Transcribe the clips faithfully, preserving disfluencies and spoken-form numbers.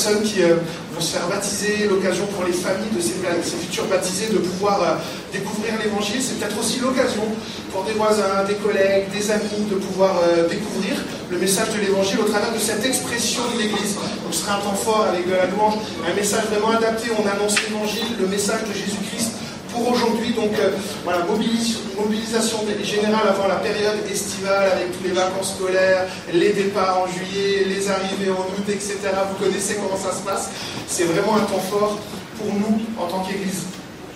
personnes qui euh, vont se faire baptiser, l'occasion pour les familles de ces, ces futurs baptisés de pouvoir euh, découvrir l'Évangile. C'est peut-être aussi l'occasion pour des voisins, des collègues, des amis de pouvoir euh, découvrir le message de l'Évangile au travers de cette expression de l'Église. Donc ce sera un temps fort avec de la louange, un message vraiment adapté. On annonce l'Évangile, le message de Jésus-Christ pour aujourd'hui. Donc euh, voilà, mobilis- mobilisation générale avant la période estivale avec tous les vacances scolaires, les départs en juillet, les arrivées en août, et cetera. Vous connaissez comment ça se passe. C'est vraiment un temps fort pour nous en tant qu'Église.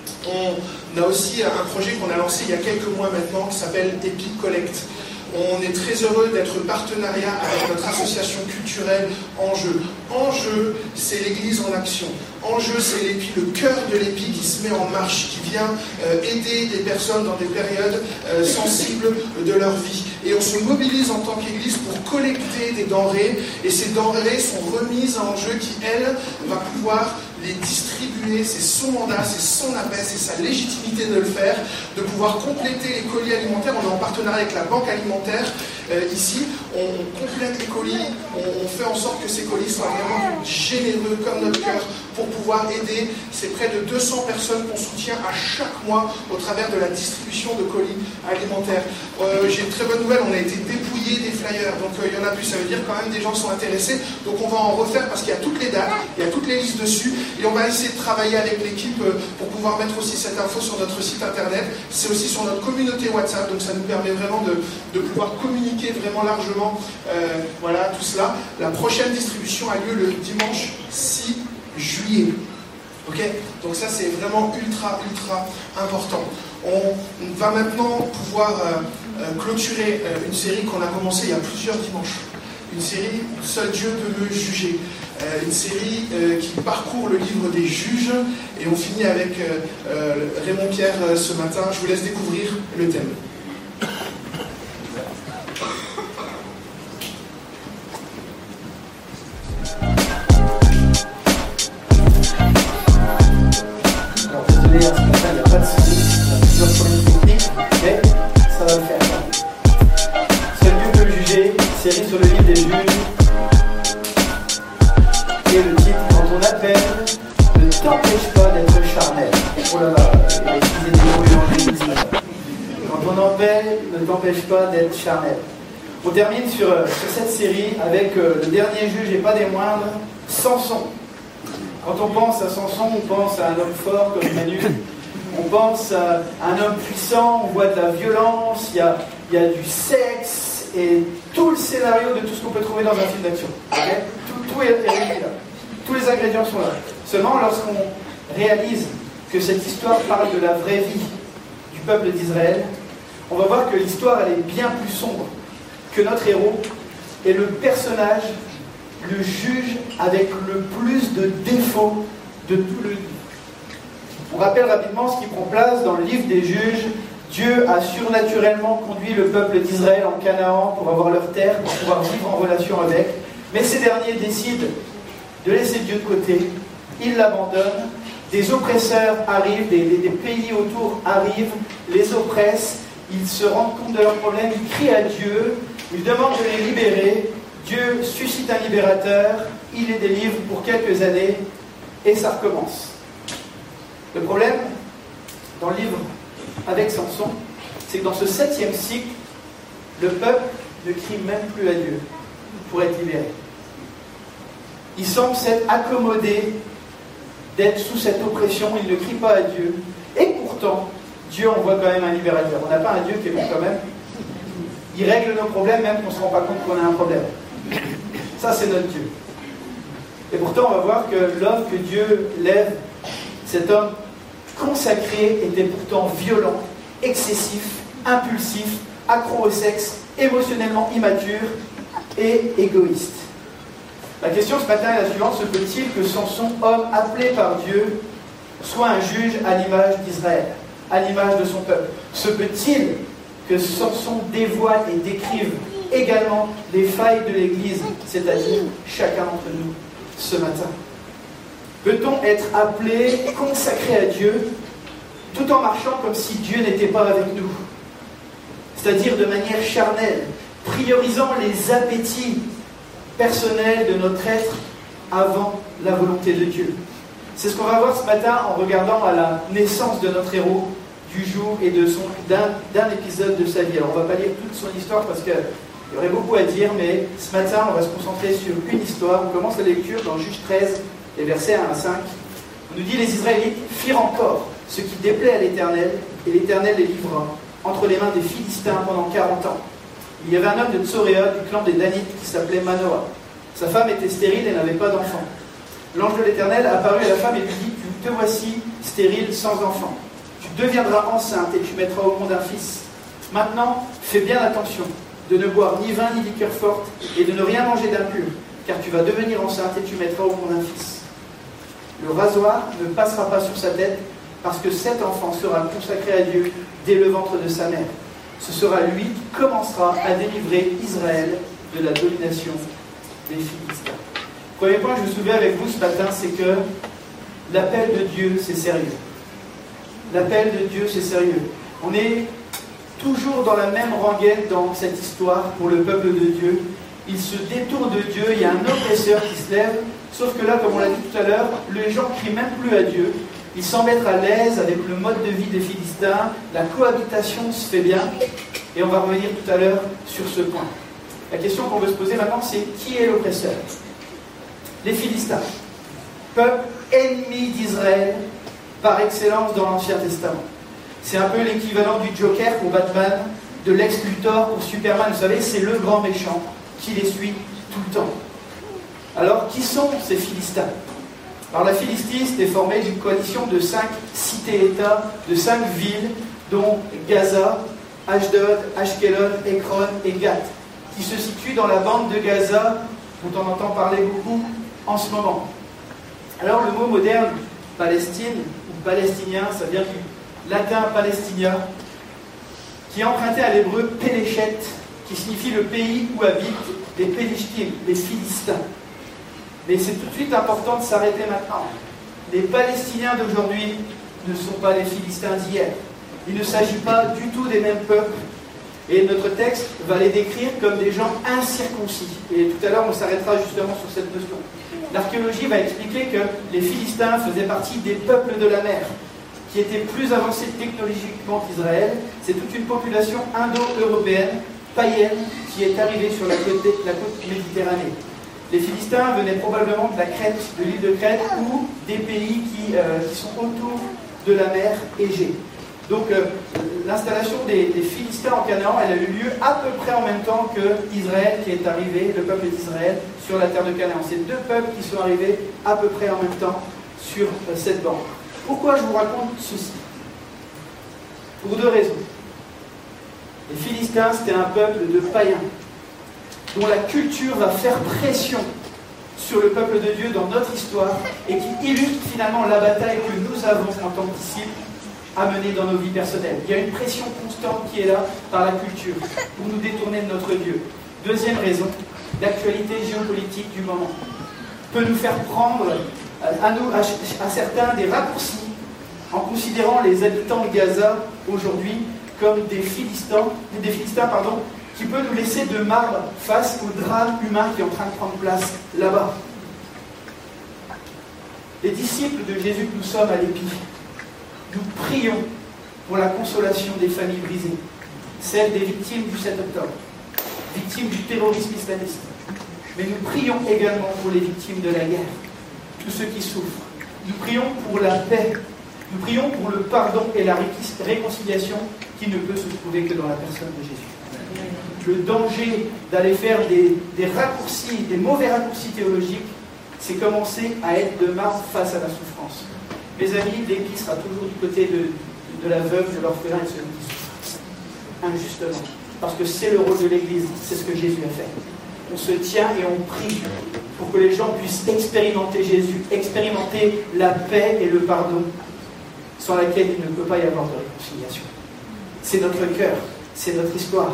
On a aussi un projet qu'on a lancé il y a quelques mois maintenant qui s'appelle Epic Collect. On est très heureux d'être partenariat avec notre association culturelle Enjeu. Enjeu, c'est l'Église en action. Enjeu, c'est l'Épi, le cœur de l'Épi qui se met en marche, qui vient euh, aider des personnes dans des périodes euh, sensibles de leur vie. Et on se mobilise en tant qu'Église pour collecter des denrées, et ces denrées sont remises à Enjeu qui, elle, va pouvoir les distribuer. C'est son mandat, c'est son appel, c'est sa légitimité de le faire, de pouvoir compléter les colis alimentaires. On est en partenariat avec la banque alimentaire euh, ici. On complète les colis, on, on fait en sorte que ces colis soient vraiment généreux comme notre cœur pour pouvoir aider. C'est près de deux cents personnes qu'on soutient à chaque mois au travers de la distribution de colis alimentaires. Euh, j'ai une très bonne nouvelle, on a été dépouillé des flyers, donc euh, il y en a plus, ça veut dire quand même des gens sont intéressés, donc on va en refaire parce qu'il y a toutes les dates, il y a toutes les listes dessus, et on va essayer de travailler avec l'équipe euh, pour pouvoir mettre aussi cette info sur notre site internet. C'est aussi sur notre communauté WhatsApp, donc ça nous permet vraiment de, de pouvoir communiquer vraiment largement euh, voilà, tout cela. La prochaine distribution a lieu le dimanche six juillet. Ok, donc ça c'est vraiment ultra ultra important. On va maintenant pouvoir euh, euh, clôturer euh, une série qu'on a commencée il y a plusieurs dimanches. Une série « Seul Dieu peut me juger ». Euh, une série euh, qui parcourt le livre des juges. Et on finit avec euh, euh, Raymond Pierre euh, ce matin. Je vous laisse découvrir le thème. Ce matin, il n'y a pas de série, il y a plusieurs problèmes techniques, mais ça va le faire. Seul Dieu peut le juger, série sur le livre des juges. Et le titre, quand on appelle, ne t'empêche pas d'être charnel. Oh là là, il va utiliser des mots évangélistes. Quand on appelle, ne t'empêche pas d'être charnel. On termine sur, sur cette série avec euh, le dernier juge et pas des moindres, Samson. Quand on pense à Samson, on pense à un homme fort comme Manu, on pense à un homme puissant, on voit de la violence, il y a, il y a du sexe, et tout le scénario de tout ce qu'on peut trouver dans un film d'action. Okay, tout, tout est réuni là. Tous les ingrédients sont là. Seulement, lorsqu'on réalise que cette histoire parle de la vraie vie du peuple d'Israël, on va voir que l'histoire, elle est bien plus sombre, que notre héros est le personnage, le juge avec le plus de défauts de tout le livre. On rappelle rapidement ce qui prend place dans le livre des juges. Dieu a surnaturellement conduit le peuple d'Israël en Canaan pour avoir leur terre, pour pouvoir vivre en relation avec. Mais ces derniers décident de laisser Dieu de côté. Ils l'abandonnent. Des oppresseurs arrivent, des, des, des pays autour arrivent, les oppressent. Ils se rendent compte de leurs problèmes, ils crient à Dieu, ils demandent de les libérer. Dieu suscite un libérateur, il les délivre pour quelques années, et ça recommence. Le problème, dans le livre avec Samson, c'est que dans ce septième cycle, le peuple ne crie même plus à Dieu pour être libéré. Il semble s'être accommodé d'être sous cette oppression, il ne crie pas à Dieu, et pourtant, Dieu envoie quand même un libérateur. On n'a pas un Dieu qui est bon quand même. Il règle nos problèmes même qu'on ne se rend pas compte qu'on a un problème. Ça, c'est notre Dieu. Et pourtant, on va voir que l'homme que Dieu lève, cet homme consacré, était pourtant violent, excessif, impulsif, accro au sexe, émotionnellement immature et égoïste. La question ce matin est la suivante: se peut-il que Samson, homme appelé par Dieu, soit un juge à l'image d'Israël, à l'image de son peuple? Se peut-il que Samson dévoile et décrive également les failles de l'Église, c'est-à-dire chacun d'entre nous, ce matin? Peut-on être appelé, consacré à Dieu, tout en marchant comme si Dieu n'était pas avec nous? C'est-à-dire de manière charnelle, priorisant les appétits personnels de notre être avant la volonté de Dieu. C'est ce qu'on va voir ce matin en regardant à la naissance de notre héros du jour et de son, d'un, d'un épisode de sa vie. Alors on ne va pas lire toute son histoire parce qu'il y aurait beaucoup à dire, mais ce matin on va se concentrer sur une histoire. On commence la lecture dans Juge treize, les versets un à cinq. On nous dit: les Israélites firent encore ce qui déplaît à l'Éternel, et l'Éternel les livra entre les mains des Philistins pendant quarante ans. Il y avait un homme de Tsoréa, du clan des Danites, qui s'appelait Manoah. Sa femme était stérile et n'avait pas d'enfant. L'ange de l'Éternel apparut à la femme et lui dit: te voici stérile sans enfant. Tu deviendras enceinte et tu mettras au monde un fils. Maintenant, fais bien attention de ne boire ni vin ni liqueur forte et de ne rien manger d'impur, car tu vas devenir enceinte et tu mettras au monde un fils. Le rasoir ne passera pas sur sa tête, parce que cet enfant sera consacré à Dieu dès le ventre de sa mère. Ce sera lui qui commencera à délivrer Israël de la domination des Philistins. Premier point que je veux soulever avec vous ce matin, c'est que l'appel de Dieu, c'est sérieux. L'appel de Dieu, c'est sérieux. On est toujours dans la même rengaine dans cette histoire pour le peuple de Dieu. Il se détourne de Dieu, il y a un oppresseur qui se lève, sauf que là, comme on l'a dit tout à l'heure, les gens ne crient même plus à Dieu. Ils semblent être à l'aise avec le mode de vie des Philistins, la cohabitation se fait bien, et on va revenir tout à l'heure sur ce point. La question qu'on veut se poser maintenant, c'est qui est l'oppresseur? Les Philistins, peuple ennemi d'Israël par excellence dans l'Ancien Testament. C'est un peu l'équivalent du Joker pour Batman, de Lex Luthor pour Superman. Vous savez, c'est le grand méchant qui les suit tout le temps. Alors, qui sont ces Philistins? Alors, la Philistie était formée d'une coalition de cinq cités-États, de cinq villes, dont Gaza, Ashdod, Ashkelon, Ekron et Gath, qui se situent dans la bande de Gaza, dont on entend parler beaucoup en ce moment. Alors, le mot moderne, Palestine, ou palestinien, ça vient du latin palestinien, qui est emprunté à l'hébreu Péléchet, qui signifie le pays où habitent les Pélishtim, les Philistins. Mais c'est tout de suite important de s'arrêter maintenant. Les Palestiniens d'aujourd'hui ne sont pas les Philistins d'hier. Il ne s'agit pas du tout des mêmes peuples. Et notre texte va les décrire comme des gens incirconcis. Et tout à l'heure, on s'arrêtera justement sur cette notion. L'archéologie va expliquer que les Philistins faisaient partie des peuples de la mer, qui étaient plus avancés technologiquement qu'Israël. C'est toute une population indo-européenne, païenne, qui est arrivée sur la côte, la côte méditerranée. Les Philistins venaient probablement de la Crète, de l'île de Crète, ou des pays qui, euh, qui sont autour de la mer Égée. Donc euh, l'installation des, des Philistins en Canaan, elle a eu lieu à peu près en même temps que Israël qui est arrivé, le peuple d'Israël, sur la terre de Canaan. C'est deux peuples qui sont arrivés à peu près en même temps sur euh, cette bande. Pourquoi je vous raconte ceci? Pour deux raisons. Les Philistins, c'était un peuple de païens, dont la culture va faire pression sur le peuple de Dieu dans notre histoire et qui illustre finalement la bataille que nous avons en tant que disciples à mener dans nos vies personnelles. Il y a une pression constante qui est là par la culture pour nous détourner de notre Dieu. Deuxième raison, l'actualité géopolitique du moment peut nous faire prendre à, nous, à, à certains des raccourcis en considérant les habitants de Gaza aujourd'hui comme des Philistins, des Philistins pardon, qui peut nous laisser de marbre face au drame humain qui est en train de prendre place là-bas. Les disciples de Jésus que nous sommes à l'Épi, nous prions pour la consolation des familles brisées, celles des victimes du sept octobre, victimes du terrorisme islamiste. Mais nous prions également pour les victimes de la guerre, tous ceux qui souffrent. Nous prions pour la paix, nous prions pour le pardon et la réconciliation qui ne peut se trouver que dans la personne de Jésus. Le danger d'aller faire des, des raccourcis, des mauvais raccourcis théologiques, c'est commencer à être de marbre face à la souffrance. Mes amis, l'Épi sera toujours du côté de, de la veuve, de l'orphelin et de celui qui souffre. Injustement. Parce que c'est le rôle de l'Église, c'est ce que Jésus a fait. On se tient et on prie pour que les gens puissent expérimenter Jésus, expérimenter la paix et le pardon, sans laquelle il ne peut pas y avoir de réconciliation. C'est notre cœur, c'est notre histoire.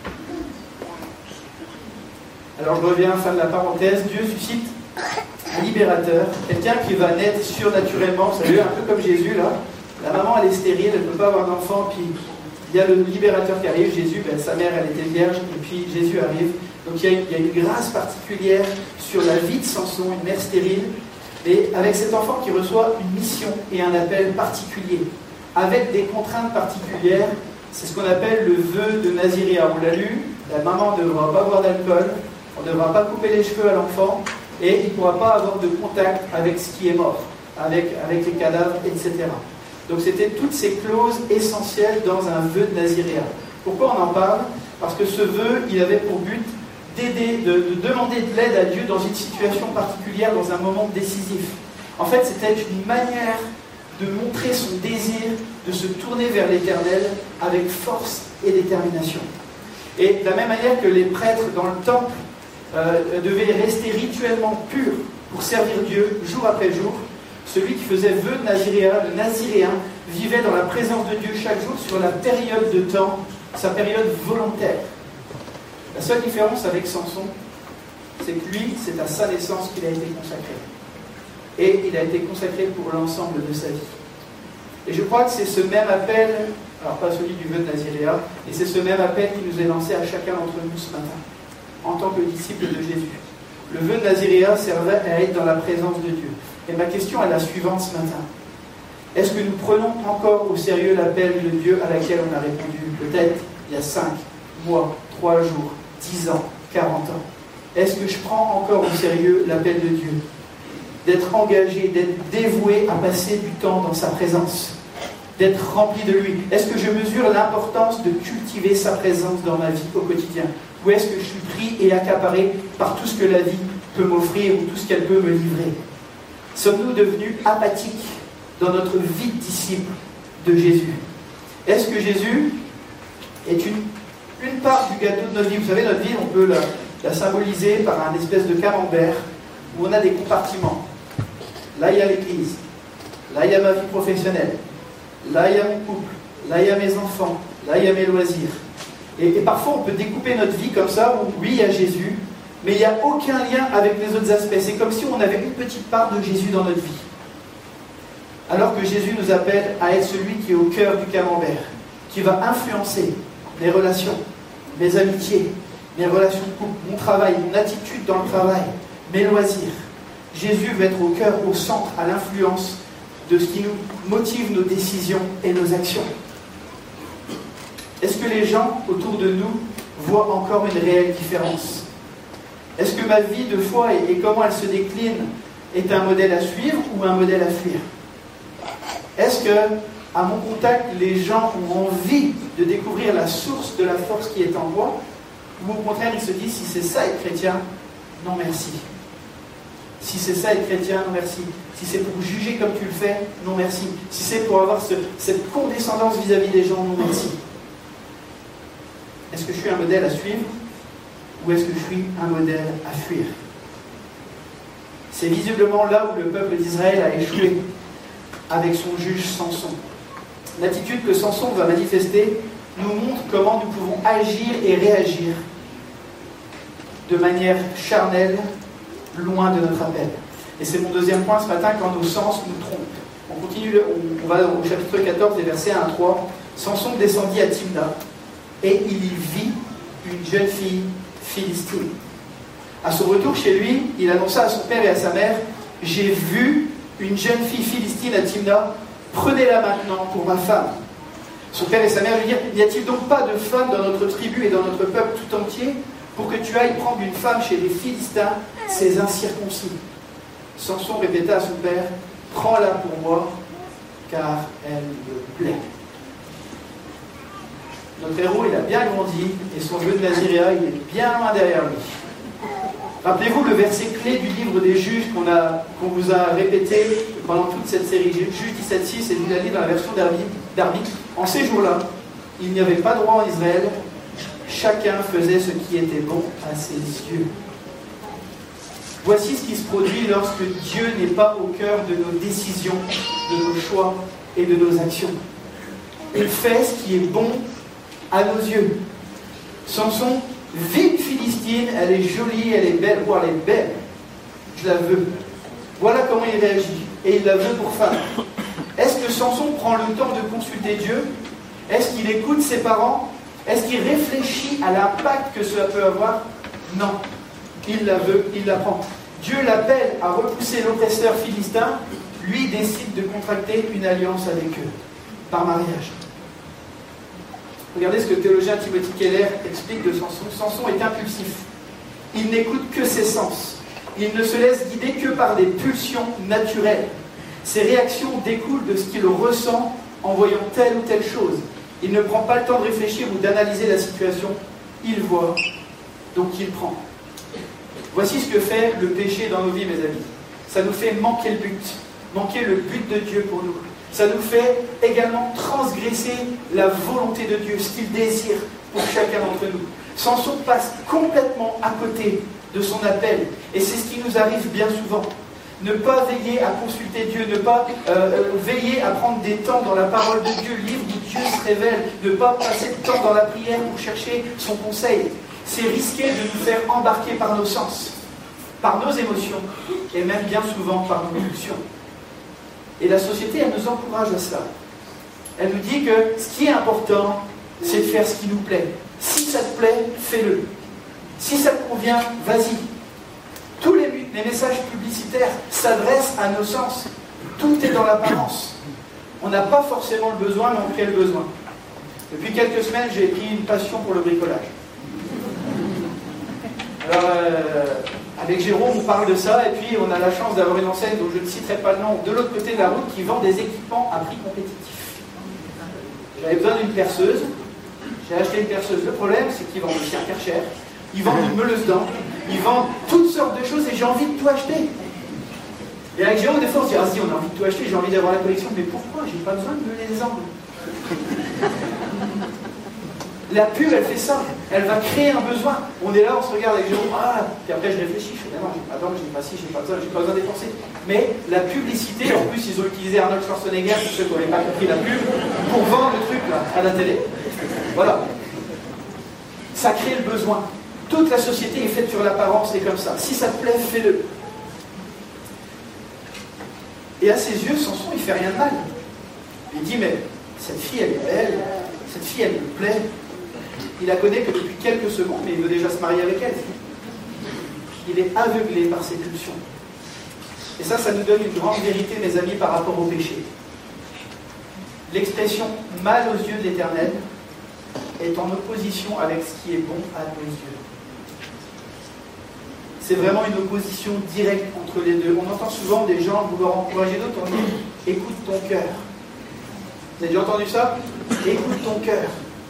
Alors je reviens, fin de la parenthèse, Dieu suscite un libérateur, quelqu'un qui va naître surnaturellement, vous savez, un peu comme Jésus là. La maman elle est stérile, elle ne peut pas avoir d'enfant, puis il y a le libérateur qui arrive, Jésus, ben, sa mère, elle était vierge, et puis Jésus arrive. Donc il y, a, il y a une grâce particulière sur la vie de Samson, une mère stérile, et avec cet enfant qui reçoit une mission et un appel particulier, avec des contraintes particulières. C'est ce qu'on appelle le vœu de Naziréa. On l'a lu, la maman ne devra pas boire d'alcool, on ne devra pas couper les cheveux à l'enfant, et il ne pourra pas avoir de contact avec ce qui est mort, avec, avec les cadavres, et cetera. Donc c'était toutes ces clauses essentielles dans un vœu de Naziréa. Pourquoi on en parle? Parce que ce vœu, il avait pour but d'aider, de, de demander de l'aide à Dieu dans une situation particulière, dans un moment décisif. En fait, c'était une manière de montrer son désir de se tourner vers l'Éternel avec force et détermination. Et de la même manière que les prêtres dans le temple euh, devaient rester rituellement purs pour servir Dieu jour après jour, celui qui faisait vœu de Naziréa, le Naziréen, vivait dans la présence de Dieu chaque jour sur la période de temps, sa période volontaire. La seule différence avec Samson, c'est que lui, c'est à sa naissance qu'il a été consacré. Et il a été consacré pour l'ensemble de sa vie. Et je crois que c'est ce même appel, alors pas celui du vœu de Naziréa, et c'est ce même appel qui nous est lancé à chacun d'entre nous ce matin, en tant que disciples de Jésus. Le vœu de Naziréa servait à être dans la présence de Dieu. Et ma question est la suivante ce matin. Est-ce que nous prenons encore au sérieux l'appel de Dieu à laquelle on a répondu, peut-être il y a cinq mois, trois jours, dix ans, quarante ans? Est-ce que je prends encore au sérieux l'appel de Dieu? D'être engagé, d'être dévoué à passer du temps dans sa présence, d'être rempli de lui. Est-ce que je mesure l'importance de cultiver sa présence dans ma vie au quotidien? Ou est-ce que je suis pris et accaparé par tout ce que la vie peut m'offrir ou tout ce qu'elle peut me livrer? Sommes-nous devenus apathiques dans notre vie de disciple de Jésus? Est-ce que Jésus est une, une part du gâteau de notre vie? Vous savez, notre vie, on peut la, la symboliser par un espèce de camembert où on a des compartiments. Là, il y a l'église. Là, il y a ma vie professionnelle. Là, il y a mon couple. Là, il y a mes enfants. Là, il y a mes loisirs. Et, et parfois, on peut découper notre vie comme ça, où oui, il y a Jésus, mais il n'y a aucun lien avec les autres aspects. C'est comme si on avait une petite part de Jésus dans notre vie. Alors que Jésus nous appelle à être celui qui est au cœur du camembert, qui va influencer mes relations, mes amitiés, mes relations de couple, mon travail, mon attitude dans le travail, mes loisirs. Jésus va être au cœur, au centre, à l'influence de ce qui nous motive nos décisions et nos actions. Est-ce que les gens autour de nous voient encore une réelle différence? Est-ce que ma vie de foi et, et comment elle se décline est un modèle à suivre ou un modèle à fuir? Est-ce que, à mon contact, les gens ont envie de découvrir la source de la force qui est en moi? Ou au contraire, ils se disent, si c'est ça être chrétien, non merci. Si c'est ça être chrétien, non merci. Si c'est pour juger comme tu le fais, non merci. Si c'est pour avoir ce, cette condescendance vis-à-vis des gens, non merci. Est-ce que je suis un modèle à suivre ou est-ce que je suis un modèle à fuir? C'est visiblement là où le peuple d'Israël a échoué avec son juge Samson. L'attitude que Samson va manifester nous montre comment nous pouvons agir et réagir de manière charnelle, loin de notre appel. Et c'est mon deuxième point ce matin, quand nos sens nous trompent. On continue, on va au chapitre quatorze, les versets un à trois. Samson descendit à Timna et il y vit une jeune fille philistine. À son retour chez lui, il annonça à son père et à sa mère: « J'ai vu une jeune fille philistine à Timna, prenez-la maintenant pour ma femme. » Son père et sa mère lui dirent: « N'y a-t-il donc pas de femme dans notre tribu et dans notre peuple tout entier pour que tu ailles prendre une femme chez les Philistins, ces incirconcis ?» Samson répéta à son père: « Prends-la pour moi, car elle me plaît. » Notre héros, il a bien grandi, et son vœu de Naziréa, il est bien loin derrière lui. Rappelez-vous le verset clé du livre des Juges qu'on a, qu'on vous a répété pendant toute cette série, Juges dix-sept six, et je vous l'ai dit dans la version d'Arbitre. En ces jours-là, il n'y avait pas de roi en Israël, chacun faisait ce qui était bon à ses yeux. Voici ce qui se produit lorsque Dieu n'est pas au cœur de nos décisions, de nos choix et de nos actions. Il fait ce qui est bon à nos yeux. Samson vit une Philistine, elle est jolie, elle est belle, voire elle est belle. Je la veux. Voilà comment il réagit. Et il la veut pour femme. Est-ce que Samson prend le temps de consulter Dieu? Est-ce qu'il écoute ses parents? Est-ce qu'il réfléchit à l'impact que cela peut avoir? Non. Il la veut, il la prend. Dieu l'appelle à repousser l'oppresseur philistin. Lui décide de contracter une alliance avec eux, par mariage. Regardez ce que le théologien Timothy Keller explique de Samson. Samson est impulsif. Il n'écoute que ses sens. Il ne se laisse guider que par des pulsions naturelles. Ses réactions découlent de ce qu'il ressent en voyant telle ou telle chose. Il ne prend pas le temps de réfléchir ou d'analyser la situation. Il voit, donc il prend. Voici ce que fait le péché dans nos vies, mes amis. Ça nous fait manquer le but, manquer le but de Dieu pour nous. Ça nous fait également transgresser la volonté de Dieu, ce qu'il désire pour chacun d'entre nous. Samson passe complètement à côté de son appel. Et c'est ce qui nous arrive bien souvent. Ne pas veiller à consulter Dieu, ne pas euh, veiller à prendre des temps dans la parole de Dieu, le livre où Dieu se révèle, ne pas passer de temps dans la prière pour chercher son conseil. C'est risquer de nous faire embarquer par nos sens, par nos émotions, et même bien souvent par nos pulsions. Et la société, elle nous encourage à cela. Elle nous dit que ce qui est important, c'est de faire ce qui nous plaît. Si ça te plaît, fais-le. Si ça te convient, vas-y. Tous les, les messages publicitaires s'adressent à nos sens. Tout est dans l'apparence. On n'a pas forcément le besoin, mais on crée le besoin. Depuis quelques semaines, j'ai pris une passion pour le bricolage. Alors, euh, avec Jérôme, on parle de ça, et puis on a la chance d'avoir une enseigne dont je ne citerai pas le nom, de l'autre côté de la route, qui vend des équipements à prix compétitif. J'avais besoin d'une perceuse. J'ai acheté une perceuse. Le problème, c'est qu'ils vendent aussi un Karcher. Ils vendent une meuleuse d'angles, ils vendent toutes sortes de choses et j'ai envie de tout acheter. Et avec Jérôme, des fois on se dit, ah si, on a envie de tout acheter, j'ai envie d'avoir la collection, mais pourquoi? J'ai pas besoin de meuler les angles. La pub, elle fait ça, elle va créer un besoin. On est là, on se regarde avec Jérôme, ah, puis après je réfléchis, je fais, non, j'ai pas d'angle, j'ai pas ci, j'ai pas besoin, j'ai pas besoin de dépenser. Mais la publicité, en plus, ils ont utilisé Arnold Schwarzenegger, pour ceux qui n'avaient pas compris la pub, pour vendre le truc là, à la télé. Voilà. Ça crée le besoin. Toute la société est faite sur l'apparence et comme ça. Si ça te plaît, fais-le. Et à ses yeux, Samson, il ne fait rien de mal. Il dit, mais cette fille, elle est belle, cette fille, elle me plaît. Il la connaît que depuis quelques secondes, mais il veut déjà se marier avec elle. Il est aveuglé par ses pulsions. Et ça, ça nous donne une grande vérité, mes amis, par rapport au péché. L'expression « mal aux yeux de l'Éternel » est en opposition avec ce qui est bon à nos yeux. C'est vraiment une opposition directe entre les deux. On entend souvent des gens vouloir encourager d'autres, on dit « écoute ton cœur ». Vous avez déjà entendu ça? Écoute ton cœur.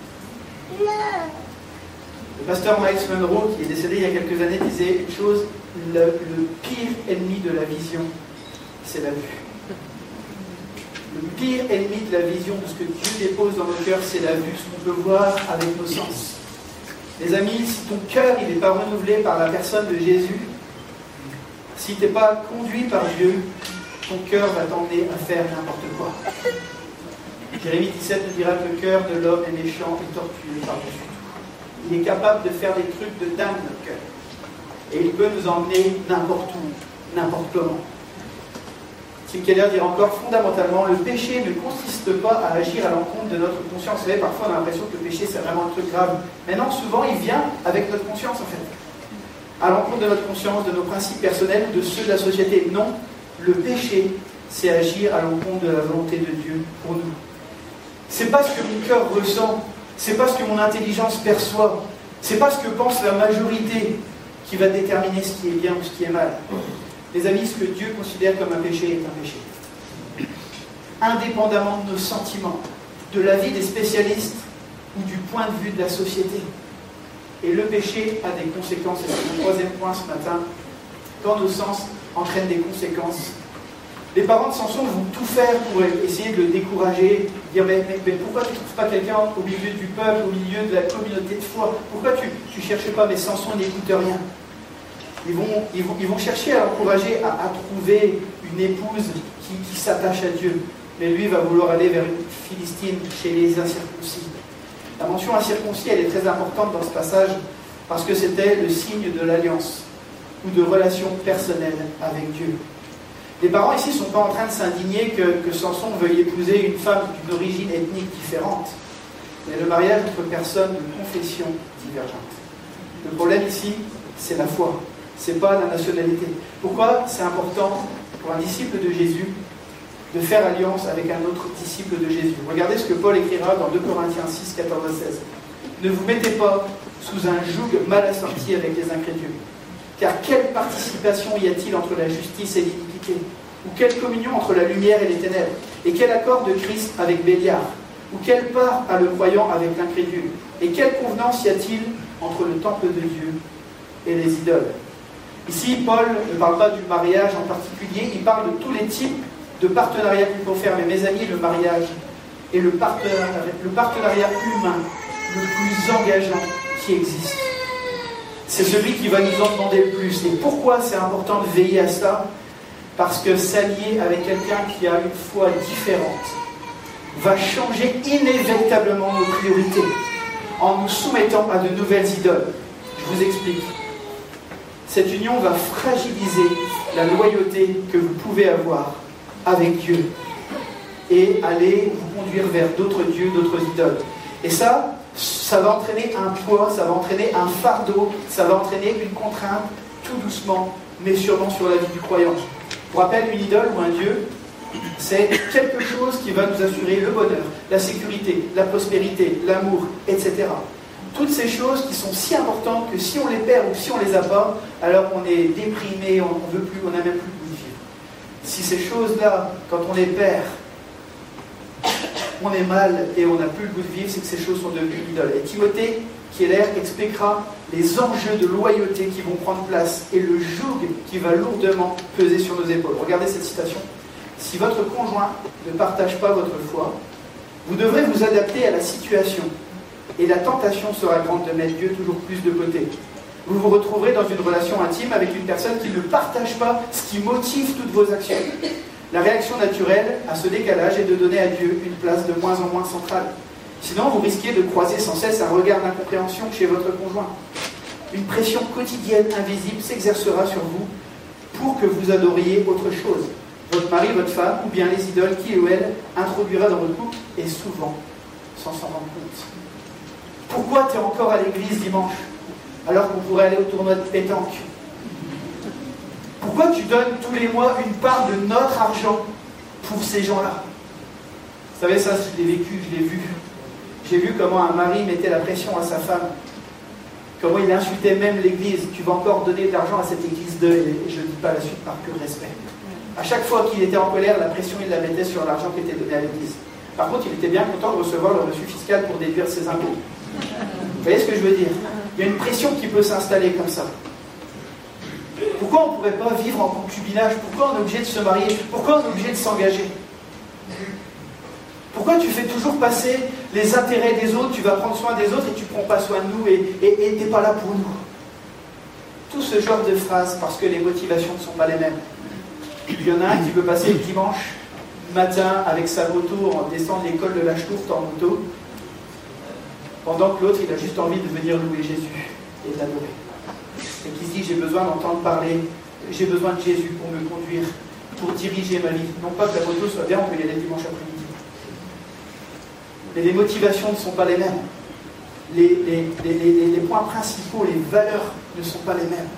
Le pasteur Miles Monroe, qui est décédé il y a quelques années, disait une chose, le, le pire ennemi de la vision, c'est la vue. Le pire ennemi de la vision, de ce que Dieu dépose dans nos cœurs, c'est la vue, ce qu'on peut voir avec nos sens. Les amis, si ton cœur il n'est pas renouvelé par la personne de Jésus, si tu n'es pas conduit par Dieu, ton cœur va t'emmener à faire n'importe quoi. Jérémie dix-sept nous dira que le cœur de l'homme est méchant et tortueux par-dessus tout. Il est capable de faire des trucs de dingue, notre cœur. Et il peut nous emmener n'importe où, n'importe comment. Tim Keller dira encore, fondamentalement, le péché ne consiste pas à agir à l'encontre de notre conscience. Vous savez, parfois on a l'impression que le péché c'est vraiment un truc grave. Mais non, souvent il vient avec notre conscience en fait. À l'encontre de notre conscience, de nos principes personnels, de ceux de la société. Non, le péché c'est agir à l'encontre de la volonté de Dieu pour nous. C'est pas ce que mon cœur ressent, c'est pas ce que mon intelligence perçoit, c'est pas ce que pense la majorité qui va déterminer ce qui est bien ou ce qui est mal. Les amis, ce que Dieu considère comme un péché est un péché. Indépendamment de nos sentiments, de l'avis des spécialistes ou du point de vue de la société. Et le péché a des conséquences, et c'est mon troisième point ce matin, quand nos sens entraînent des conséquences. Les parents de Samson vont tout faire pour essayer de le décourager, dire mais, mais, mais pourquoi tu ne trouves pas quelqu'un au milieu du peuple, au milieu de la communauté de foi? Pourquoi tu ne cherches pas? Mais Samson n'écoute rien. Ils vont, ils, vont, ils vont chercher à l'encourager à, à trouver une épouse qui, qui s'attache à Dieu. Mais lui va vouloir aller vers une Philistine chez les incirconcis. La mention incirconcis, elle est très importante dans ce passage parce que c'était le signe de l'alliance ou de relation personnelle avec Dieu. Les parents ici ne sont pas en train de s'indigner que, que Samson veuille épouser une femme d'une origine ethnique différente. mais le mariage entre personnes de confession divergente. Le problème ici, c'est la foi, c'est pas la nationalité. Pourquoi c'est important pour un disciple de Jésus de faire alliance avec un autre disciple de Jésus? Regardez ce que Paul écrira dans deux Corinthiens six, quatorze à seize. Ne vous mettez pas sous un joug mal assorti avec les incrédules. Car quelle participation y a-t-il entre la justice et l'iniquité? Ou quelle communion entre la lumière et les ténèbres? Et quel accord de Christ avec Béliard? Ou quelle part a le croyant avec l'incrédule? Et quelle convenance y a-t-il entre le temple de Dieu et les idoles? Ici, Paul ne parle pas du mariage en particulier, il parle de tous les types de partenariats qu'il faut faire. Mais mes amis, le mariage est le partenariat, le partenariat humain le plus engageant qui existe. C'est celui qui va nous en demander le plus. Et pourquoi c'est important de veiller à ça? Parce que s'allier avec quelqu'un qui a une foi différente va changer inévitablement nos priorités en nous soumettant à de nouvelles idoles. Je vous explique. Cette union va fragiliser la loyauté que vous pouvez avoir avec Dieu et aller vous conduire vers d'autres dieux, d'autres idoles. Et ça, ça va entraîner un poids, ça va entraîner un fardeau, ça va entraîner une contrainte, tout doucement, mais sûrement sur la vie du croyant. Pour rappel, une idole ou un dieu, c'est quelque chose qui va nous assurer le bonheur, la sécurité, la prospérité, l'amour, et cetera. Toutes ces choses qui sont si importantes que si on les perd ou si on les a pas, alors on est déprimé, on ne veut plus, on n'a même plus le goût de vivre. Si ces choses-là, quand on les perd, on est mal et on n'a plus le goût de vivre, c'est que ces choses sont devenues idoles. Et Timothée Keller expliquera les enjeux de loyauté qui vont prendre place et le joug qui va lourdement peser sur nos épaules. Regardez cette citation. Si votre conjoint ne partage pas votre foi, vous devrez vous adapter à la situation et la tentation sera grande de mettre Dieu toujours plus de côté. Vous vous retrouverez dans une relation intime avec une personne qui ne partage pas ce qui motive toutes vos actions. La réaction naturelle à ce décalage est de donner à Dieu une place de moins en moins centrale. Sinon, vous risquez de croiser sans cesse un regard d'incompréhension chez votre conjoint. Une pression quotidienne invisible s'exercera sur vous pour que vous adoriez autre chose. Votre mari, votre femme, ou bien les idoles qu'il ou elle introduira dans votre couple, et souvent, sans s'en rendre compte. Pourquoi tu es encore à l'église dimanche, alors qu'on pourrait aller au tournoi de pétanque? Pourquoi tu donnes tous les mois une part de notre argent pour ces gens-là? Vous savez, ça, je l'ai vécu, je l'ai vu. J'ai vu comment un mari mettait la pression à sa femme. Comment il insultait même l'église. Tu vas encore donner de l'argent à cette église de... Et je ne dis pas la suite par pur respect. À chaque fois qu'il était en colère, la pression, il la mettait sur l'argent qui était donné à l'église. Par contre, il était bien content de recevoir le reçu fiscal pour déduire ses impôts. Vous voyez ce que je veux dire? Il y a une pression qui peut s'installer comme ça. Pourquoi on ne pourrait pas vivre en concubinage? Pourquoi on est obligé de se marier? Pourquoi on est obligé de s'engager? Pourquoi tu fais toujours passer les intérêts des autres? Tu vas prendre soin des autres et tu ne prends pas soin de nous et tu n'es pas là pour nous. Tout ce genre de phrases parce que les motivations ne sont pas les mêmes. Il y en a un qui veut passer le dimanche matin avec sa moto en descendant l'école de la Stourte en moto, pendant que l'autre il a juste envie de venir louer Jésus et de l'adorer. Et qui se dit j'ai besoin d'entendre parler, j'ai besoin de Jésus pour me conduire, pour diriger ma vie. Non pas que la moto soit bien, on peut y aller le dimanche après-midi. Mais les motivations ne sont pas les mêmes. Les, les, les, les, les points principaux, les valeurs ne sont pas les mêmes.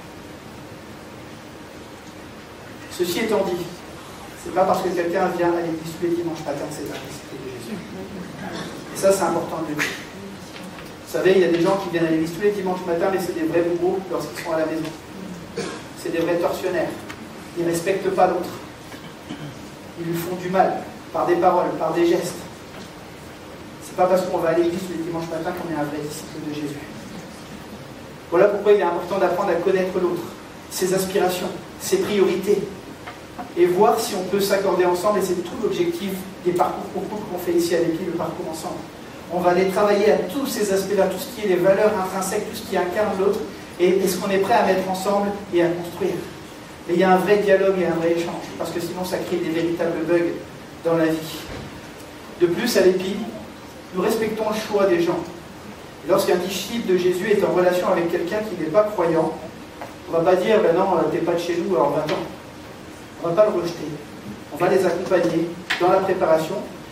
Ceci étant dit, c'est pas parce que quelqu'un vient à l'église tous les dimanches matin que c'est un disciple de Jésus. Et ça, c'est important de le dire. Vous savez, il y a des gens qui viennent à l'église tous les dimanches matin, mais c'est des vrais bourreaux lorsqu'ils sont à la maison. C'est des vrais tortionnaires. Ils ne respectent pas l'autre. Ils lui font du mal, par des paroles, par des gestes. C'est pas parce qu'on va à l'église tous les dimanches matin qu'on est un vrai disciple de Jésus. Voilà pourquoi il est important d'apprendre à connaître l'autre, ses aspirations, ses priorités, et voir si on peut s'accorder ensemble, et c'est tout l'objectif des parcours pour couple qu'on fait ici à l'Épi, le parcours ensemble. On va aller travailler à tous ces aspects-là, tout ce qui est les valeurs intrinsèques, tout ce qui incarne l'autre, et est-ce qu'on est prêt à mettre ensemble et à construire. Et il y a un vrai dialogue et un vrai échange, parce que sinon ça crée des véritables bugs dans la vie. De plus, à l'Épi, nous respectons le choix des gens. Et lorsqu'un disciple de Jésus est en relation avec quelqu'un qui n'est pas croyant, on ne va pas dire, ben non, t'es pas de chez nous, alors va-t'en. On ne va pas le rejeter. On va les accompagner dans la préparation,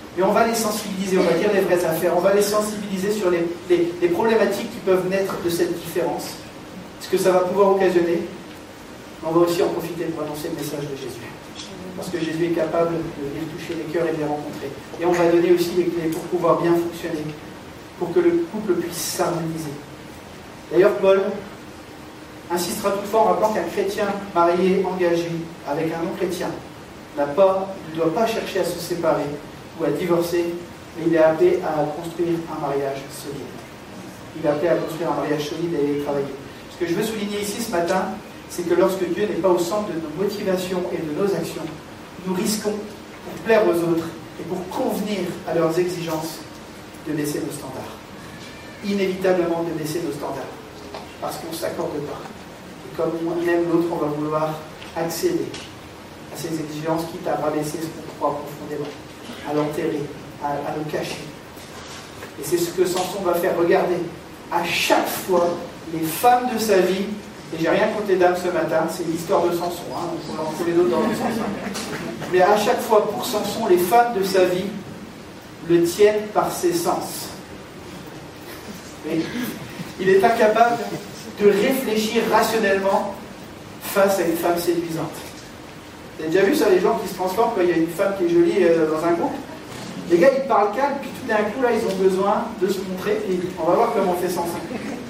Mais on va les sensibiliser, on va dire les vraies affaires, on va les sensibiliser sur les, les, les problématiques qui peuvent naître de cette différence, ce que ça va pouvoir occasionner. On va aussi en profiter pour annoncer le message de Jésus. Parce que Jésus est capable de venir toucher les cœurs et de les rencontrer. Et on va donner aussi les clés pour pouvoir bien fonctionner, pour que le couple puisse s'harmoniser. D'ailleurs, Paul insistera toutefois en rappelant qu'un chrétien marié, engagé, avec un non-chrétien, n'a pas, ne doit pas chercher à se séparer ou à divorcer, mais il est appelé à construire un mariage solide. Il est appelé à construire un mariage solide et à y travailler. Ce que je veux souligner ici ce matin, c'est que lorsque Dieu n'est pas au centre de nos motivations et de nos actions, nous risquons, pour plaire aux autres et pour convenir à leurs exigences, de baisser nos standards. Inévitablement de baisser nos standards. Parce qu'on ne s'accorde pas. Et comme on aime l'autre, on va vouloir accéder à ces exigences, quitte à rabaisser ce qu'on croit profondément, à l'enterrer, à, à le cacher. Et c'est ce que Samson va faire. Regardez, à chaque fois, les femmes de sa vie, et j'ai rien contre les dames ce matin, c'est l'histoire de Samson, hein, on peut en trouver d'autres dans le sens. Mais à chaque fois, pour Samson, les femmes de sa vie le tiennent par ses sens. Mais il est incapable de réfléchir rationnellement face à une femme séduisante. Vous avez déjà vu ça, les gens qui se transforment quand il y a une femme qui est jolie dans un groupe? Les gars, ils parlent calme, puis tout d'un coup, là, ils ont besoin de se montrer, et on va voir comment on fait Samson.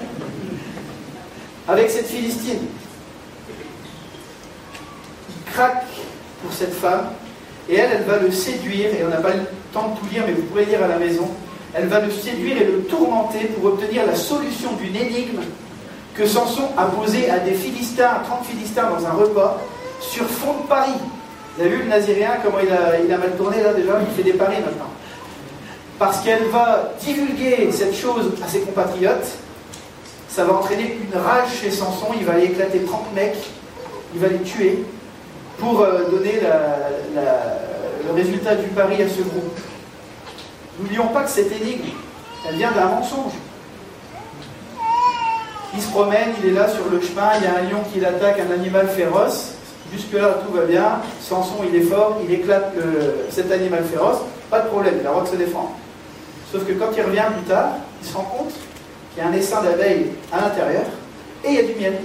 Avec cette Philistine, il craque pour cette femme, et elle, elle va le séduire, et on n'a pas le temps de tout lire, mais vous pourrez lire à la maison. Elle va le séduire et le tourmenter pour obtenir la solution d'une énigme que Samson a posée à des Philistins, à trente Philistins dans un repas, sur fond de Paris. Vous avez vu le Naziréen, comment il a, il a mal tourné là déjà? Il fait des paris maintenant. Parce qu'elle va divulguer cette chose à ses compatriotes, ça va entraîner une rage chez Samson, il va éclater trente mecs, il va les tuer pour euh, donner la, la, le résultat du pari à ce groupe. N'oublions pas que cette énigme, elle vient d'un mensonge. Il se promène, il est là sur le chemin, il y a un lion qui l'attaque, un animal féroce. Jusque-là, tout va bien. Samson, il est fort, il éclate le, cet animal féroce. Pas de problème, il a le droit de se défendre. Sauf que quand il revient plus tard, il se rend compte qu'il y a un essaim d'abeilles à l'intérieur et il y a du miel.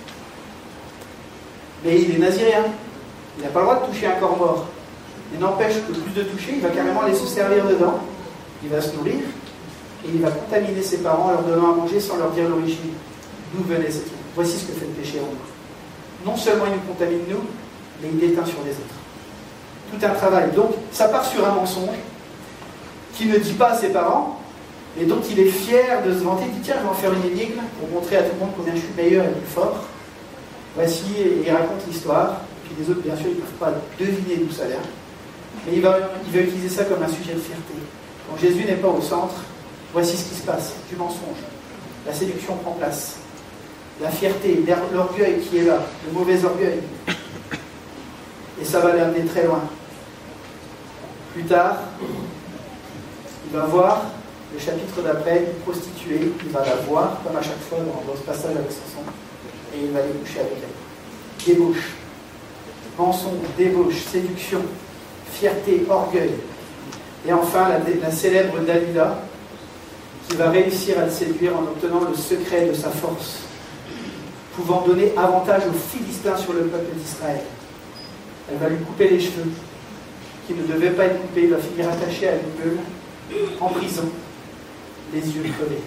Mais il est naziréen. Il n'a pas le droit de toucher un corps mort. Il n'empêche que plus de toucher, il va carrément aller se servir dedans. Il va se nourrir et il va contaminer ses parents en leur donnant à manger sans leur dire l'origine. D'où venait cette eau. Voici ce que fait le péché en nous. Non seulement il nous contamine nous, mais il déteint sur les autres. Tout un travail. Donc, ça part sur un mensonge qu'il ne dit pas à ses parents, mais dont il est fier de se vanter. Il dit, tiens, je vais en faire une énigme pour montrer à tout le monde combien je suis meilleur et plus fort. Voici, et il raconte l'histoire. Puis les autres, bien sûr, ils ne peuvent pas deviner d'où ça vient. Mais il va, il va utiliser ça comme un sujet de fierté. Quand Jésus n'est pas au centre, voici ce qui se passe, du mensonge. La séduction prend place. La fierté, l'orgueil qui est là, le mauvais orgueil. Et ça va l'amener très loin. Plus tard, il va voir, le chapitre d'après, une prostituée, il va la voir, comme à chaque fois dans, dans ce passage avec Samson, et il va les coucher avec elle. Débauche, mensonge, débauche, séduction, fierté, orgueil. Et enfin, la, la célèbre Dalila, qui va réussir à le séduire en obtenant le secret de sa force, pouvant donner avantage aux Philistins sur le peuple d'Israël. Elle va lui couper les cheveux, qui ne devaient pas être coupés, il va finir attaché à une meule, en prison, les yeux crevés.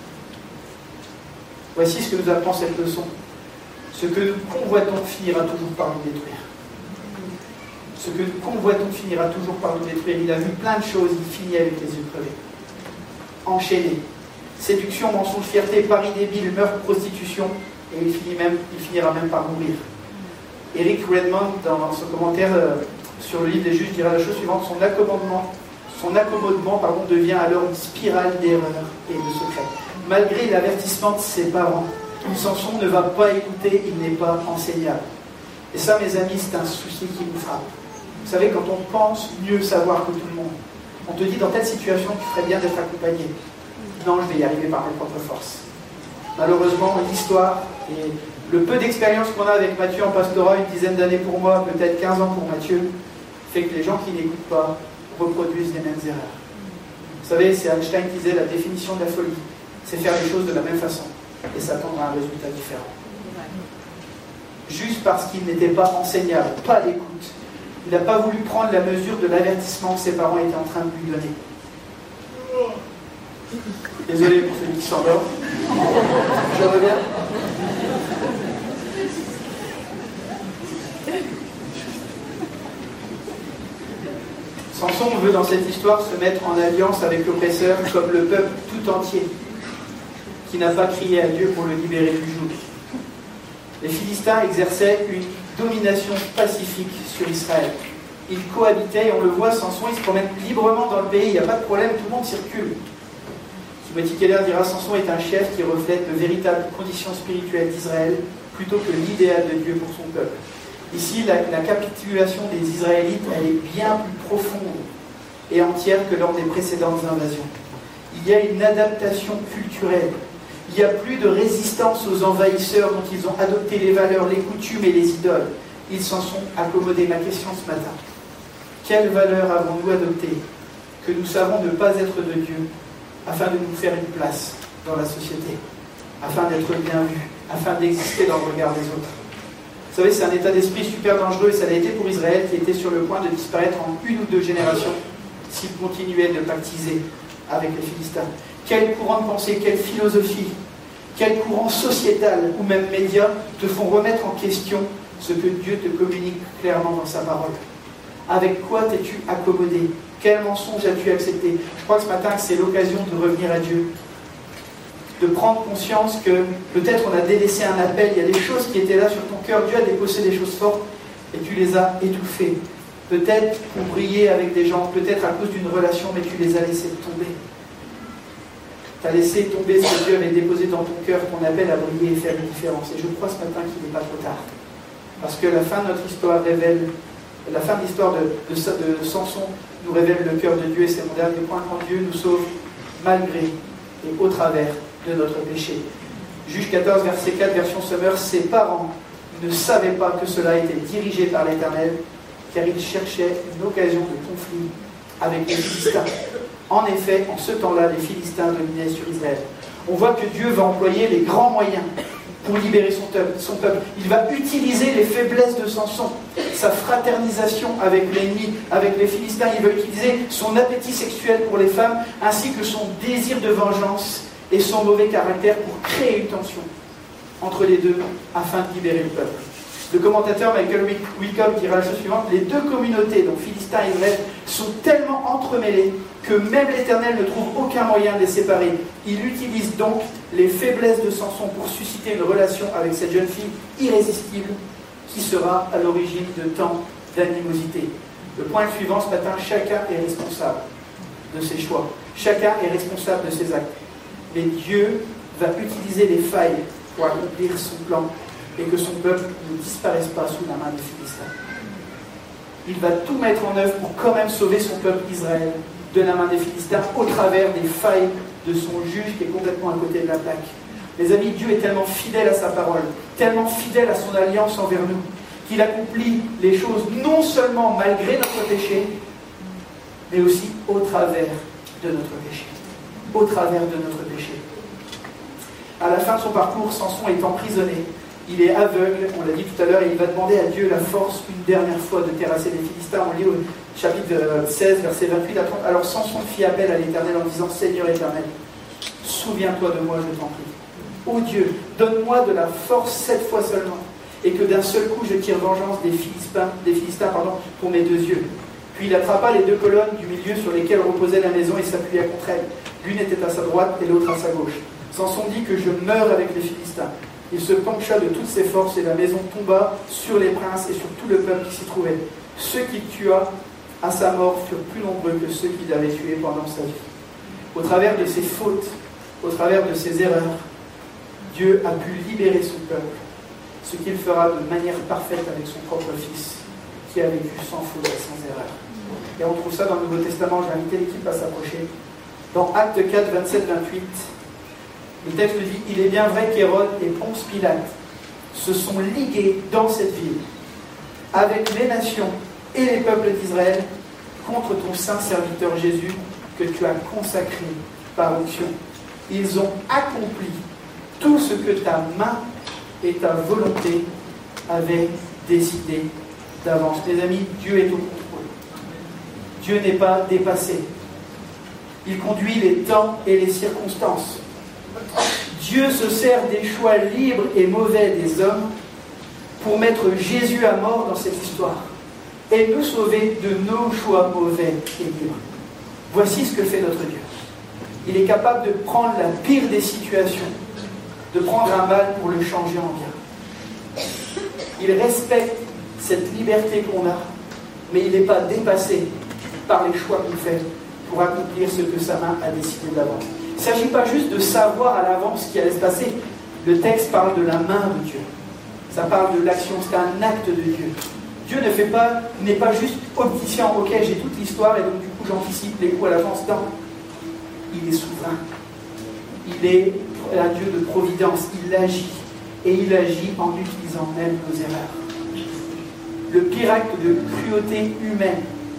Voici ce que nous apprend cette leçon. Ce que nous convoitons finira toujours par nous détruire. Ce que nous convoitons finira toujours par nous détruire. Il a vu plein de choses, il finit avec les yeux crevés. Enchaîné. Séduction, mensonge, fierté, paris débile, meurtre, prostitution, et il, finit même, il finira même par mourir. Eric Redmond, dans son commentaire euh, sur le livre des Juges, dira la chose suivante: son accommodement, son accommodement pardon, devient alors une spirale d'erreurs et de secrets. Malgré l'avertissement de ses parents, Samson ne va pas écouter, il n'est pas enseignable. Et ça, mes amis, c'est un souci qui nous frappe. Vous savez, quand on pense mieux savoir que tout le monde, on te dit dans telle situation, tu ferais bien d'être accompagné. Non, je vais y arriver par mes propres forces. Malheureusement, l'histoire et le peu d'expérience qu'on a avec Mathieu en pastorat, une dizaine d'années pour moi, peut-être quinze ans pour Mathieu, fait que les gens qui n'écoutent pas reproduisent les mêmes erreurs. Vous savez, c'est Einstein qui disait la définition de la folie, c'est faire les choses de la même façon et s'attendre à un résultat différent. Juste parce qu'il n'était pas enseignable, pas à l'écoute. Il n'a pas voulu prendre la mesure de l'avertissement que ses parents étaient en train de lui donner. Désolé pour celui qui s'endort. Je reviens. Samson veut dans cette histoire se mettre en alliance avec l'oppresseur comme le peuple tout entier qui n'a pas crié à Dieu pour le libérer du joug. Les Philistins exerçaient une domination pacifique sur Israël. Ils cohabitaient et on le voit, Samson il se promène librement dans le pays, il n'y a pas de problème, tout le monde circule. Timothy Keller dira Samson est un chef qui reflète de véritables conditions spirituelles d'Israël plutôt que l'idéal de Dieu pour son peuple. Ici, la, la capitulation des Israélites, elle est bien plus profonde et entière que lors des précédentes invasions. Il y a une adaptation culturelle. Il n'y a plus de résistance aux envahisseurs dont ils ont adopté les valeurs, les coutumes et les idoles. Ils s'en sont accommodés. Ma question ce matin, quelles valeurs avons-nous adoptées que nous savons ne pas être de Dieu afin de nous faire une place dans la société, afin d'être bien vus, afin d'exister dans le regard des autres? Vous savez, c'est un état d'esprit super dangereux et ça l'a été pour Israël qui était sur le point de disparaître en une ou deux générations s'il continuait de pactiser avec les Philistins. Quel courant de pensée, quelle philosophie, quel courant sociétal ou même médias te font remettre en question ce que Dieu te communique clairement dans sa parole? Avec quoi t'es-tu accommodé? Quel mensonge as-tu accepté? Je crois que ce matin, c'est l'occasion de revenir à Dieu, de prendre conscience que peut-être on a délaissé un appel, il y a des choses qui étaient là sur ton cœur, Dieu a déposé des choses fortes et tu les as étouffées. Peut-être pour briller avec des gens, peut-être à cause d'une relation, mais tu les as laissées tomber. Tu as laissé tomber ce que Dieu avait déposé dans ton cœur, ton appel à briller et faire une différence. Et je crois ce matin qu'il n'est pas trop tard. Parce que la fin de notre histoire révèle, la fin de l'histoire de, de, de, de Samson nous révèle le cœur de Dieu, et c'est mon dernier point, quand Dieu nous sauve malgré et au travers de notre péché. Juge quatorze, verset quatre, version Summer, ses parents ne savaient pas que cela était dirigé par l'Éternel, car ils cherchaient une occasion de conflit avec les Philistins. En effet, en ce temps-là, les Philistins dominaient sur Israël. On voit que Dieu va employer les grands moyens pour libérer son peuple. Son peuple. Il va utiliser les faiblesses de Samson, sa fraternisation avec l'ennemi, avec les Philistins. Il va utiliser son appétit sexuel pour les femmes, ainsi que son désir de vengeance et son mauvais caractère pour créer une tension entre les deux afin de libérer le peuple. Le commentateur Michael Wickham dira la chose suivante: les deux communautés, donc Philistins et Israël, sont tellement entremêlées que même l'Éternel ne trouve aucun moyen de les séparer. Il utilise donc les faiblesses de Samson pour susciter une relation avec cette jeune fille irrésistible qui sera à l'origine de tant d'animosité. Le point suivant ce matin: chacun est responsable de ses choix, chacun est responsable de ses actes. Mais Dieu va utiliser les failles pour accomplir son plan et que son peuple ne disparaisse pas sous la main des Philistins. Il va tout mettre en œuvre pour quand même sauver son peuple Israël de la main des Philistins au travers des failles de son juge qui est complètement à côté de la plaque. Les amis, Dieu est tellement fidèle à sa parole, tellement fidèle à son alliance envers nous, qu'il accomplit les choses non seulement malgré notre péché, mais aussi au travers de notre péché. Au travers de notre péché. À la fin de son parcours, Samson est emprisonné. Il est aveugle, on l'a dit tout à l'heure, et il va demander à Dieu la force une dernière fois de terrasser les Philistins. On lit au chapitre seize, versets vingt-huit à trente. Alors Samson fit appel à l'Éternel en disant: Seigneur Éternel, souviens-toi de moi, je t'en prie. Ô Dieu, donne-moi de la force cette fois seulement, et que d'un seul coup je tire vengeance des Philistins, des Philistins pardon, pour mes deux yeux. Puis il attrapa les deux colonnes du milieu sur lesquelles reposait la maison et s'appuya contre elles. L'une était à sa droite et l'autre à sa gauche. Samson dit que je meurs avec les Philistins. Il se pencha de toutes ses forces et la maison tomba sur les princes et sur tout le peuple qui s'y trouvait. Ceux qu'il tua à sa mort furent plus nombreux que ceux qu'il avait tués pendant sa vie. Au travers de ses fautes, au travers de ses erreurs, Dieu a pu libérer son peuple, ce qu'il fera de manière parfaite avec son propre Fils, qui a vécu sans faute et sans erreur. Et on trouve ça dans le Nouveau Testament. Je vais inviter l'équipe à s'approcher. Dans Actes quatre, vingt-sept à vingt-huit, le texte dit: il est bien vrai qu'Hérode et Ponce Pilate se sont ligués dans cette ville avec les nations et les peuples d'Israël contre ton saint serviteur Jésus que tu as consacré par onction. Ils ont accompli tout ce que ta main et ta volonté avaient décidé d'avance. Les amis, Dieu est au contrôle. Dieu n'est pas dépassé. Il conduit les temps et les circonstances. Dieu se sert des choix libres et mauvais des hommes pour mettre Jésus à mort dans cette histoire et nous sauver de nos choix mauvais et libres. Voici ce que fait notre Dieu. Il est capable de prendre la pire des situations, de prendre un mal pour le changer en bien. Il respecte cette liberté qu'on a, mais il n'est pas dépassé par les choix qu'on fait pour accomplir ce que sa main a décidé d'avance. Il ne s'agit pas juste de savoir à l'avance ce qui allait se passer. Le texte parle de la main de Dieu. Ça parle de l'action, c'est un acte de Dieu. Dieu ne fait pas, n'est pas juste opticien, ok, j'ai toute l'histoire et donc du coup j'anticipe les coups à l'avance. Non, il est souverain. Il est un Dieu de providence, il agit. Et il agit en utilisant même nos erreurs. Le pire acte de cruauté humaine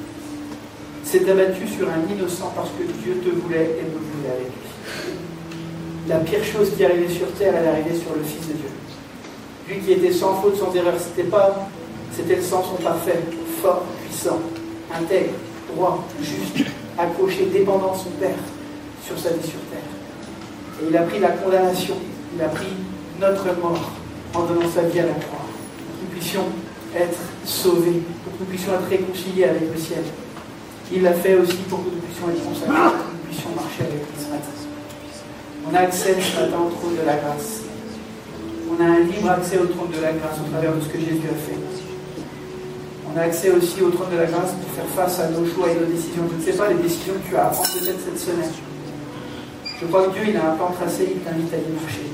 s'est abattu sur un innocent parce que Dieu te voulait et me voulait avec lui. La pire chose qui arrivait sur terre, elle est arrivée sur le Fils de Dieu. Lui qui était sans faute, sans erreur, c'était pas, c'était le samson parfait, fort, puissant, intègre, droit, juste, accroché, dépendant de son Père sur sa vie sur terre. Et il a pris la condamnation, il a pris notre mort en donnant sa vie à la croix, pour que nous puissions être sauvés, pour que nous puissions être réconciliés avec le ciel. Il l'a fait aussi pour que nous puissions être consacrés, pour que nous puissions marcher avec lui ce matin. On a accès ce matin au trône de la grâce. On a un libre accès au trône de la grâce au travers de ce que Jésus a fait. On a accès aussi au trône de la grâce pour faire face à nos choix et nos décisions. Je ne sais pas les décisions que tu as à prendre peut-être cette semaine. Je crois que Dieu, il a un plan tracé, il t'invite à y marcher.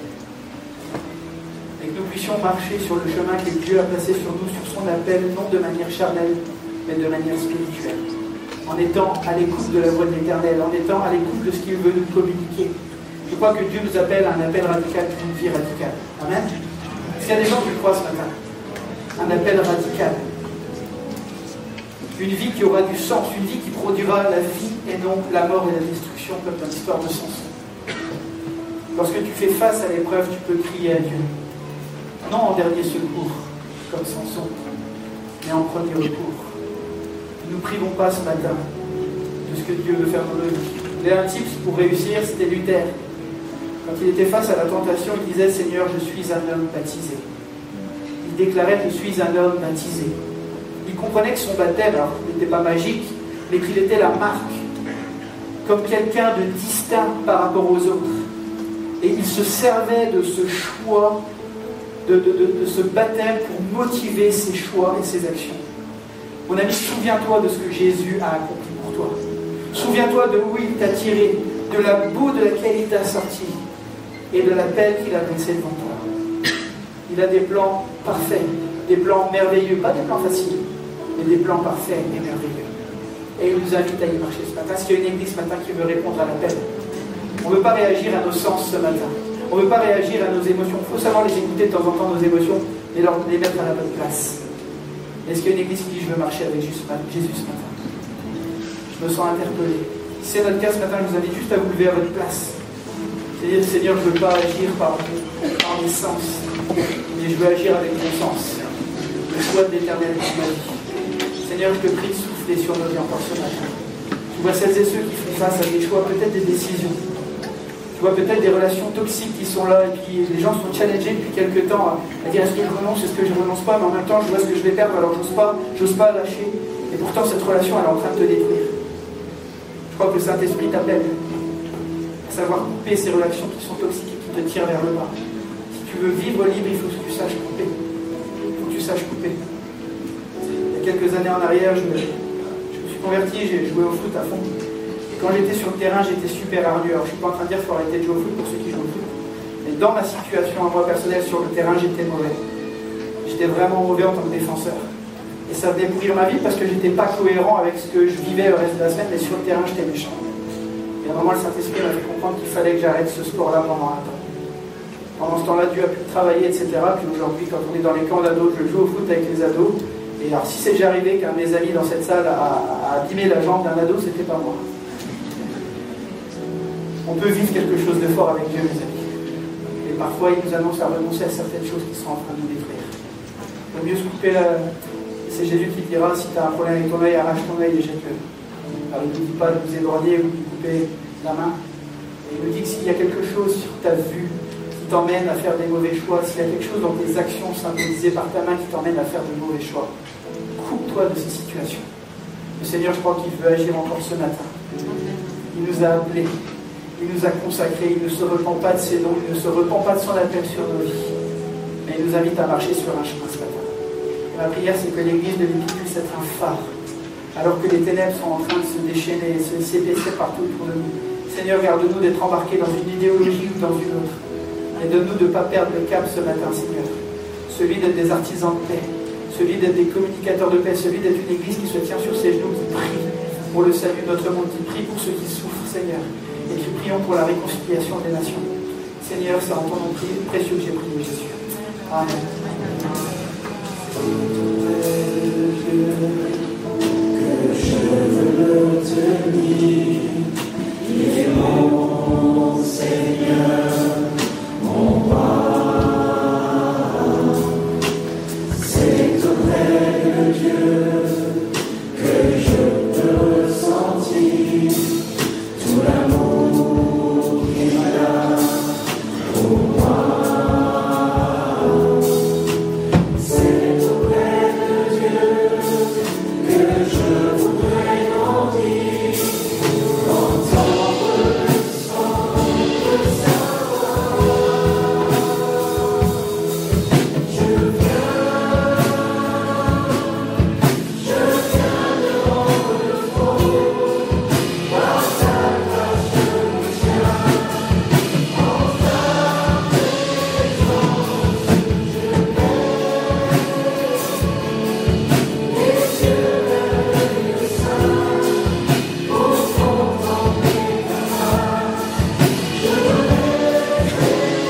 Et que nous puissions marcher sur le chemin que Dieu a placé sur nous, sur son appel, non de manière charnelle, mais de manière spirituelle. En étant à l'écoute de la voix de l'Éternel, en étant à l'écoute de ce qu'il veut nous communiquer. Je crois que Dieu nous appelle à un appel radical pour une vie radicale. Amen. Est-ce qu'il y a des gens qui le croient ce matin? Un appel radical. Une vie qui aura du sens, une vie qui produira la vie et non la mort et la destruction comme dans l'histoire de Samson. Lorsque tu fais face à l'épreuve, tu peux crier à Dieu. Non en dernier secours, comme Samson, mais en premier recours. Ne nous privons pas ce matin de ce que Dieu veut faire dans nos vies. Il y a un tips pour réussir, c'était Luther. Quand il était face à la tentation, il disait « Seigneur, je suis un homme baptisé ». Il déclarait « Je suis un homme baptisé ». Il comprenait que son baptême, alors, n'était pas magique, mais qu'il était la marque, comme quelqu'un de distinct par rapport aux autres. Et il se servait de ce choix, de, de, de, de ce baptême pour motiver ses choix et ses actions. Mon ami, souviens-toi de ce que Jésus a accompli pour toi. Souviens-toi de où il t'a tiré, de la boue de laquelle il t'a sorti et de l'appel qu'il a dressé devant toi. Il a des plans parfaits, des plans merveilleux, pas des plans faciles, mais des plans parfaits et merveilleux. Et il nous invite à y marcher ce matin. Est-ce qu'il y a une église ce matin qui veut répondre à l'appel? On ne veut pas réagir à nos sens ce matin. On ne veut pas réagir à nos émotions. Il faut savoir les écouter de temps en temps, nos émotions, et leur, les mettre à la bonne place. Est-ce qu'il y a une église qui dit je veux marcher avec Jésus ce matin? Je me sens interpellé. Si c'est notre cas ce matin, je vous invite juste à vous lever à votre place. C'est-à-dire, Seigneur, je ne veux pas agir par, par mes sens, mais je veux agir avec mon sens. Le choix de l'Éternel dans ma vie. Seigneur, je te prie de souffler sur nos vies encore ce matin. Tu vois celles et ceux qui font face à des choix, peut-être des décisions. Tu vois peut-être des relations toxiques qui sont là, et puis les gens sont challengés depuis quelques temps à, à dire est-ce que je renonce, est-ce que je ne renonce pas, mais en même temps, je vois ce que je vais perdre, alors j'ose pas, j'ose pas lâcher. Et pourtant, cette relation, elle est en train de te détruire. Je crois que le Saint-Esprit t'appelle à savoir couper ces relations qui sont toxiques et qui te tirent vers le bas. Si tu veux vivre libre, il faut que tu saches couper. Il faut que tu saches couper. Il y a quelques années en arrière, je me, je me suis converti, j'ai joué au foot à fond. Et quand j'étais sur le terrain, j'étais super ardu. Alors je ne suis pas en train de dire qu'il faut arrêter de jouer au foot pour ceux qui jouent au foot. Mais dans ma situation à moi personnelle sur le terrain, j'étais mauvais. J'étais vraiment mauvais en tant que défenseur. Et ça venait pourrir ma vie parce que j'étais pas cohérent avec ce que je vivais le reste de la semaine, mais sur le terrain, j'étais méchant. Et à un moment, le Saint-Esprit m'a fait comprendre qu'il fallait que j'arrête ce sport-là pendant un temps. Pendant ce temps-là, Dieu a pu travailler, et cetera. Puis aujourd'hui, quand on est dans les camps d'ados, je joue au foot avec les ados. Et alors, si c'est déjà arrivé qu'un de mes amis dans cette salle a, a abîmé la jambe d'un ado, c'était pas moi. On peut vivre quelque chose de fort avec Dieu, mes amis. Et parfois, il nous annonce à renoncer à certaines choses qui sont en train de nous détruire. Il vaut mieux se couper la... C'est Jésus qui dira, si tu as un problème avec ton œil, arrache ton œil et jette-le. Alors, il ne nous dit pas de vous éborgner ou de vous couper la main. Et il nous dit que s'il y a quelque chose sur ta vue qui t'emmène à faire des mauvais choix, s'il y a quelque chose dans tes actions symbolisées par ta main qui t'emmène à faire de mauvais choix, coupe-toi de ces situations. Le Seigneur, je crois qu'il veut agir encore ce matin. Il nous a appelés, il nous a consacrés, il ne se repent pas de ses dons, il ne se repent pas de son appel sur nos vies. Mais il nous invite à marcher sur un chemin ce matin. Et ma prière, c'est que l'Église de l'Épître puisse être un phare, alors que les ténèbres sont en train de se déchaîner et se s'épaissir partout autour de nous. Seigneur, garde-nous d'être embarqués dans une idéologie ou dans une autre. Et donne-nous de ne pas perdre le cap ce matin, Seigneur. Celui d'être des artisans de paix, celui d'être des communicateurs de paix, celui d'être une Église qui se tient sur ses genoux, qui prie pour le salut de notre monde, qui prie pour ceux qui souffrent, Seigneur, et qui prions pour la réconciliation des nations. Seigneur, c'est en ton nom précieux que j'ai prié, Jésus. Amen. Que je veux tenir, il est mon Seigneur, mon roi. C'est auprès de Dieu que je peux ressentir tout l'amour qu'il a pour moi. C'est auprès de Dieu que je voudrais grandir, entendre le son de sa voix. Je viens, je viens devant le trône, par ta grâce je me tiens, en ta présence je paie, les yeux vers le sein, pour contempler ta face, je rêverai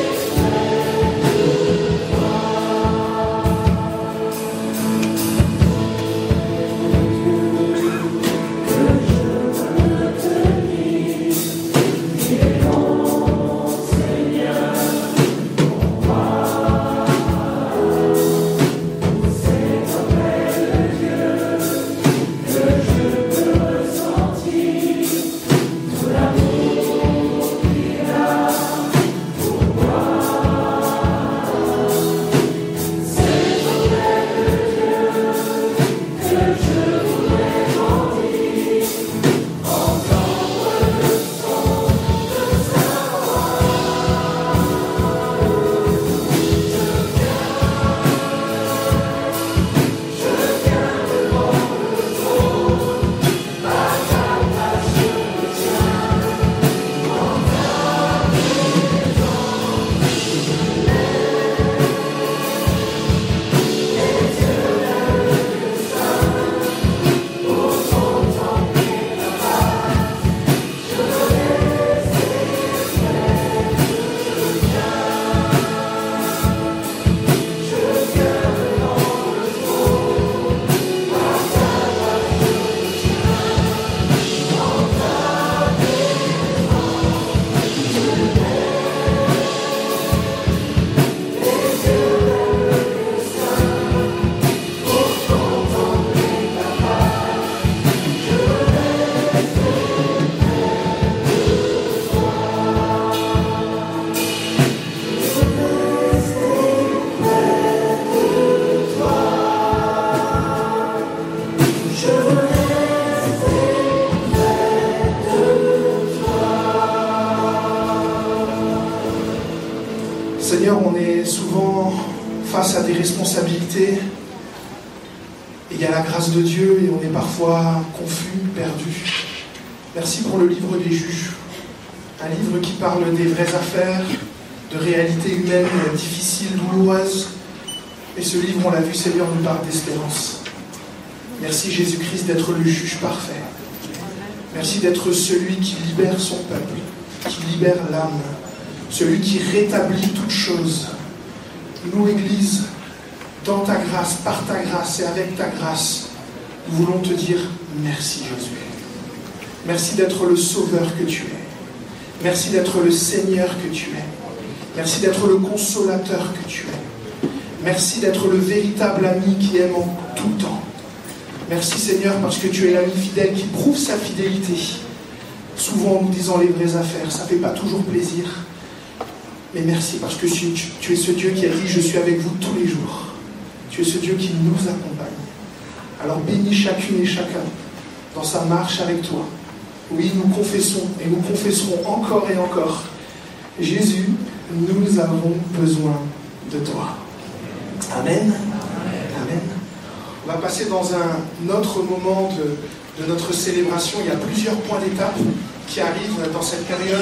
Seigneur, on est souvent face à des responsabilités et il y a la grâce de Dieu et on est parfois confus, perdus. Merci pour le livre des juges, un livre qui parle des vraies affaires, de réalités humaines difficiles, douloureuses. Et ce livre, on l'a vu, Seigneur, nous parle d'espérance. Merci Jésus-Christ d'être le juge parfait. Merci d'être celui qui libère son peuple, qui libère l'âme, celui qui rétablit toutes choses. Nous, Église, dans ta grâce, par ta grâce et avec ta grâce, nous voulons te dire merci Josué. Merci d'être le sauveur que tu es. Merci d'être le Seigneur que tu es. Merci d'être le consolateur que tu es. Merci d'être le véritable ami qui aime en tout temps. Merci Seigneur parce que tu es l'ami fidèle qui prouve sa fidélité. Souvent en nous disant les vraies affaires, ça ne fait pas toujours plaisir. Mais merci parce que tu, tu es ce Dieu qui a dit « Je suis avec vous tous les jours ». Tu es ce Dieu qui nous accompagne. Alors bénis chacune et chacun dans sa marche avec toi. Oui, nous confessons et nous confesserons encore et encore. Jésus, nous avons besoin de toi. Amen. Amen. On va passer dans un autre moment de, de notre célébration. Il y a plusieurs points d'étape qui arrivent dans cette période.